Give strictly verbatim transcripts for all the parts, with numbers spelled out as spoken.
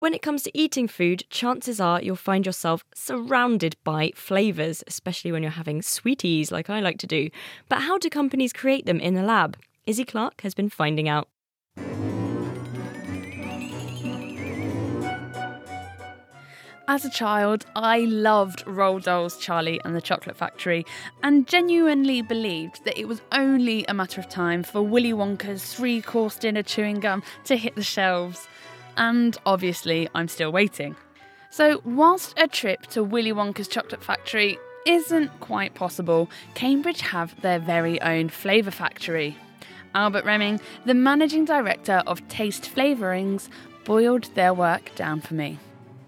When it comes to eating food, chances are you'll find yourself surrounded by flavours, especially when you're having sweeties like I like to do. But how do companies create them in the lab? Izzy Clark has been finding out. As a child, I loved Roald Dahl's Charlie and the Chocolate Factory and genuinely believed that it was only a matter of time for Willy Wonka's three-course dinner chewing gum to hit the shelves. And obviously, I'm still waiting. So whilst a trip to Willy Wonka's Chocolate Factory isn't quite possible, Cambridge have their very own flavour factory. Albert Reming, the managing director of Taste Flavourings, boiled their work down for me.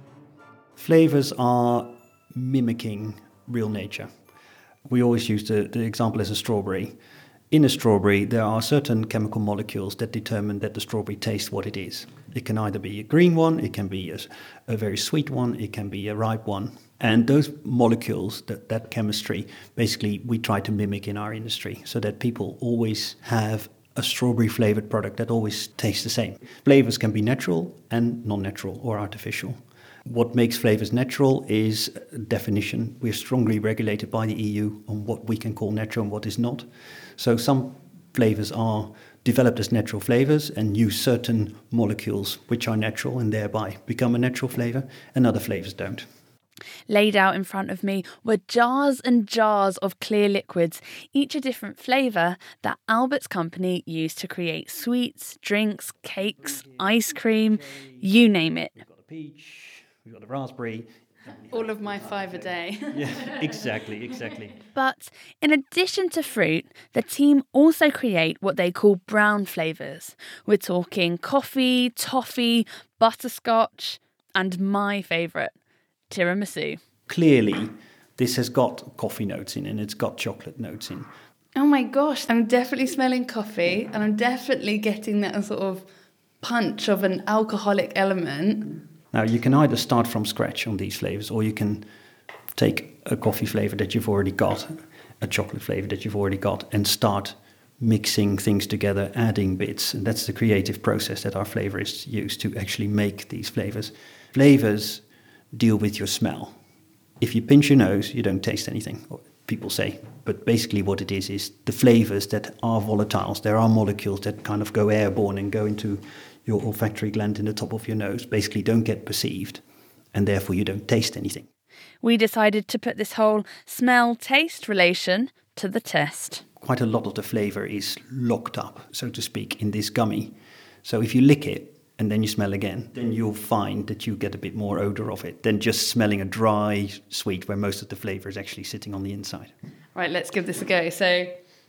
Flavours are mimicking real nature. We always use the, the example as a strawberry. In a strawberry, there are certain chemical molecules that determine that the strawberry tastes what it is. It can either be a green one, it can be a, a very sweet one, it can be a ripe one. And those molecules, that, that chemistry, basically we try to mimic in our industry so that people always have a strawberry flavoured product that always tastes the same. Flavours can be natural and non-natural or artificial. What makes flavours natural is definition. We're strongly regulated by the E U on what we can call natural and what is not. So some flavours are developed as natural flavours and use certain molecules which are natural and thereby become a natural flavour, and other flavours don't. Laid out in front of me were jars and jars of clear liquids, each a different flavour that Albert's company used to create sweets, drinks, cakes, ice cream, you name it. We've got the peach, we've got the raspberry. All of my five a day. Yeah, exactly, exactly. But in addition to fruit, the team also create what they call brown flavours. We're talking coffee, toffee, butterscotch, and my favourite, tiramisu. Clearly, this has got coffee notes in and it's got chocolate notes in. Oh my gosh, I'm definitely smelling coffee and I'm definitely getting that sort of punch of an alcoholic element. Now, you can either start from scratch on these flavours or you can take a coffee flavour that you've already got, a chocolate flavour that you've already got, and start mixing things together, adding bits. And that's the creative process that our flavourists use to actually make these flavours. Flavours deal with your smell. If you pinch your nose, you don't taste anything, people say. But basically what it is, is the flavours that are volatiles. There are molecules that kind of go airborne and go into your olfactory gland in the top of your nose, basically don't get perceived, and therefore you don't taste anything. We decided to put this whole smell-taste relation to the test. Quite a lot of the flavour is locked up, so to speak, in this gummy. So if you lick it and then you smell again, then you'll find that you get a bit more odour of it than just smelling a dry sweet where most of the flavour is actually sitting on the inside. Right, let's give this a go. So,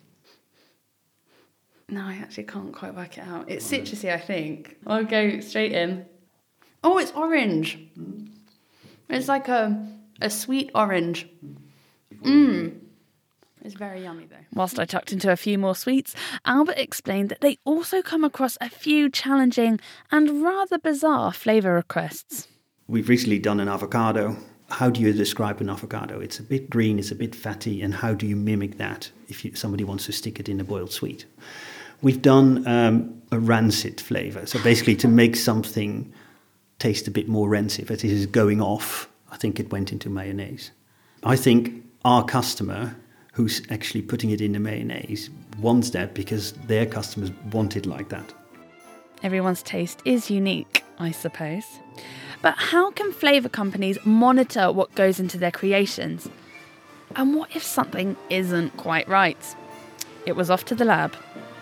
no, I actually can't quite work it out. It's citrusy, I think. I'll go straight in. Oh, it's orange. It's like a a sweet orange. Mmm. It's very yummy, though. Whilst I tucked into a few more sweets, Albert explained that they also come across a few challenging and rather bizarre flavour requests. We've recently done an avocado. How do you describe an avocado? It's a bit green, it's a bit fatty, and how do you mimic that if you, somebody wants to stick it in a boiled sweet? We've done um, a rancid flavour, so basically to make something taste a bit more rancid, as it is going off, I think it went into mayonnaise. I think our customer, who's actually putting it in the mayonnaise, wants that because their customers want it like that. Everyone's taste is unique, I suppose. But how can flavour companies monitor what goes into their creations? And what if something isn't quite right? It was off to the lab.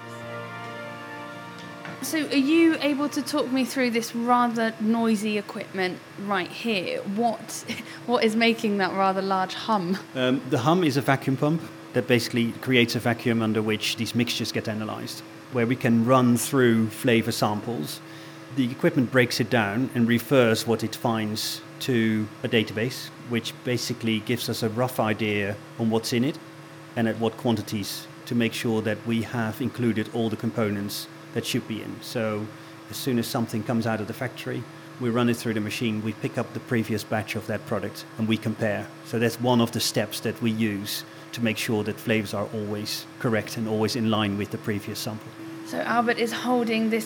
So are you able to talk me through this rather noisy equipment right here? What What is making that rather large hum? Um, the hum is a vacuum pump that basically creates a vacuum under which these mixtures get analysed, where we can run through flavour samples. The equipment breaks it down and refers what it finds to a database, which basically gives us a rough idea on what's in it and at what quantities, to make sure that we have included all the components that should be in. So as soon as something comes out of the factory, we run it through the machine, we pick up the previous batch of that product and we compare. So that's one of the steps that we use to make sure that flavors are always correct and always in line with the previous sample. So Albert is holding this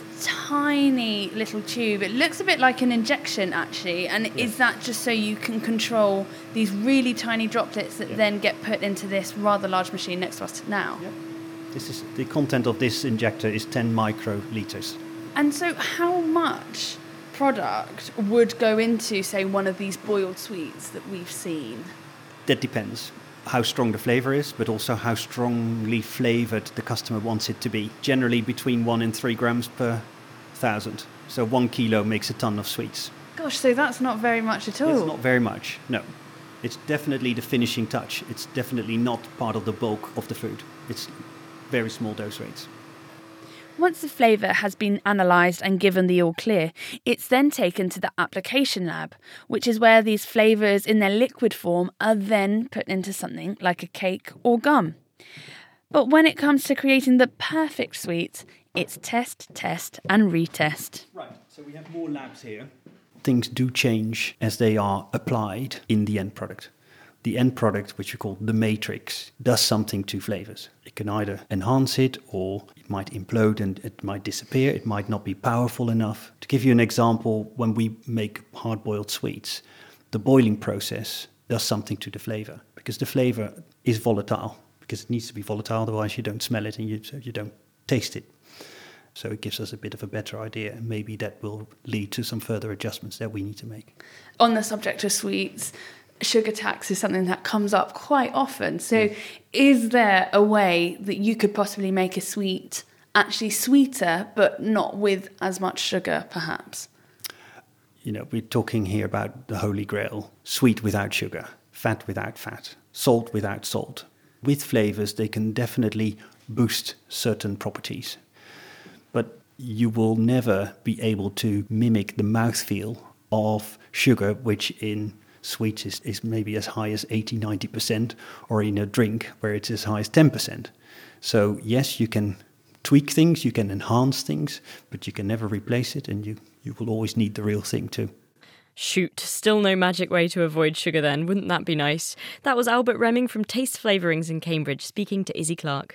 tiny little tube. It looks a bit like an injection, actually. And Yeah. is that just so you can control these really tiny droplets that Yeah. then get put into this rather large machine next to us now? Yeah. This is the content of this injector is ten microliters. And so how much product would go into, say, one of these boiled sweets that we've seen? That depends how strong the flavor is, but also how strongly flavored the customer wants it to be. Generally between one and three grams per thousand. So one kilo makes a ton of sweets. Gosh, so that's not very much at all. It's not very much, no. It's definitely the finishing touch. It's definitely not part of the bulk of the food. It's very small dose rates. Once the flavour has been analysed and given the all clear, it's then taken to the application lab, which is where these flavours in their liquid form are then put into something like a cake or gum. But when it comes to creating the perfect sweet, it's test, test and retest. Right, so we have more labs here. Things do change as they are applied in the end product. The end product, which we call the matrix, does something to flavors. It can either enhance it, or it might implode and it might disappear. It might not be powerful enough. To give you an example, when we make hard-boiled sweets, the boiling process does something to the flavor, because the flavor is volatile, because it needs to be volatile, otherwise you don't smell it and you, so you don't taste it. So it gives us a bit of a better idea, and maybe that will lead to some further adjustments that we need to make. On the subject of sweets, sugar tax is something that comes up quite often. So is there a way that you could possibly make a sweet actually sweeter, but not with as much sugar, perhaps? You know, we're talking here about the holy grail: sweet without sugar, fat without fat, salt without salt. With flavors, they can definitely boost certain properties. But you will never be able to mimic the mouthfeel of sugar, which in sweets is, is maybe as high as eighty, ninety percent, or in a drink where it's as high as ten percent. So yes, you can tweak things, you can enhance things, but you can never replace it, and you, you will always need the real thing too. Shoot, still no magic way to avoid sugar then, wouldn't that be nice? That was Albert Remming from Taste Flavourings in Cambridge speaking to Izzy Clark.